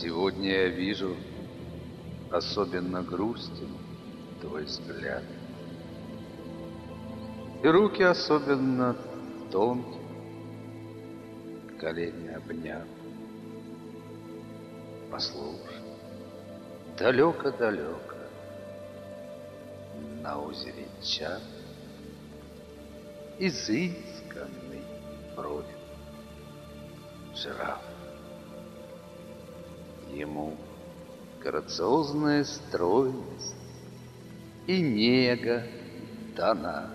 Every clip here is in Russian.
Сегодня я вижу, особенно грустен твой взгляд, и руки особенно тонкие, колени обняв. Послушай, далеко-далеко на озере Чад изысканный бродит жираф. Ему грациозная стройность и нега дана,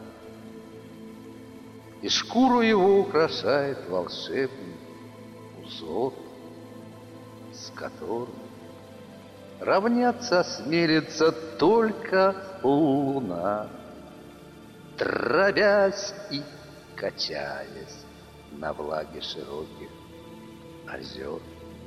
и шкуру его украшает волшебный узор, с которым равняться осмелится только луна, дробясь и качаясь на влаге широких озер.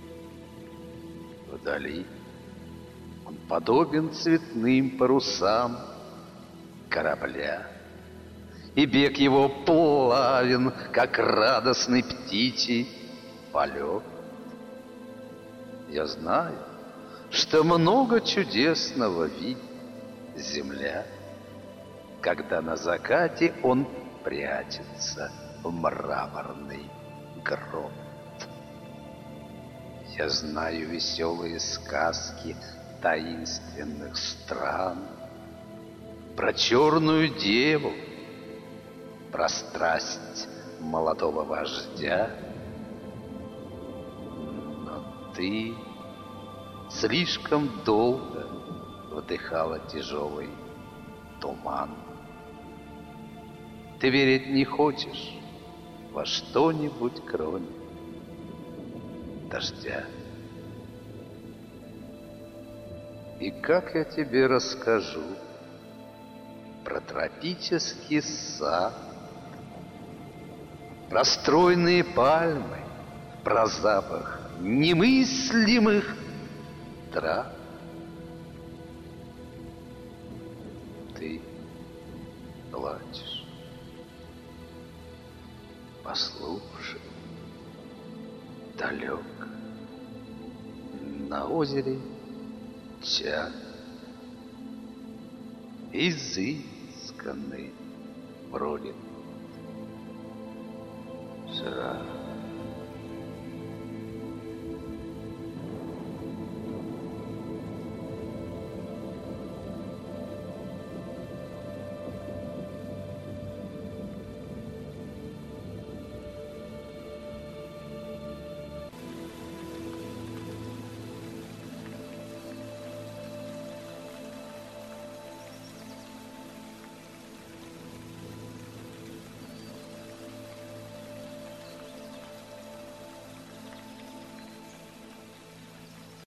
Вдали он подобен цветным парусам корабля, и бег его плавен, как радостный птичий полет. Я знаю, что много чудесного видит земля, когда на закате он прячется в мраморный грот. Я знаю веселые сказки таинственных стран, про черную деву, про страсть молодого вождя. Но ты слишком долго вдыхала тяжелый туман. Ты верить не хочешь во что-нибудь, кроме дождя. И как я тебе расскажу про тропический сад, про стройные пальмы, про запах немыслимых трав? Ты плачешь. Послушай, далеко на озере Чад изысканный бродит жираф.